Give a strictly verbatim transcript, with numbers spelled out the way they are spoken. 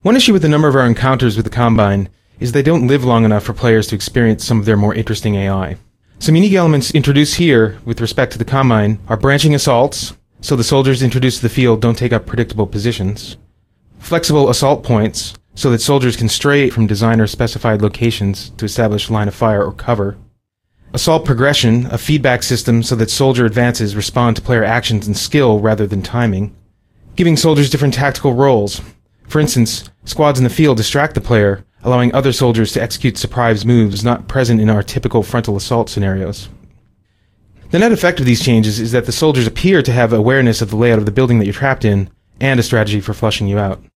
One issue with a number of our encounters with the Combine is they don't live long enough for players to experience some of their more interesting A I. Some unique elements introduced here with respect to the Combine are branching assaults, so the soldiers introduced to the field don't take up predictable positions, flexible assault points, so that soldiers can stray from designer-specified locations to establish line of fire or cover, assault progression, a feedback system so that soldier advances respond to player actions and skill rather than timing, giving soldiers different tactical roles. For instance, squads in the field distract the player, allowing other soldiers to execute surprise moves not present in our typical frontal assault scenarios. The net effect of these changes is that the soldiers appear to have awareness of the layout of the building that you're trapped in, and a strategy for flushing you out.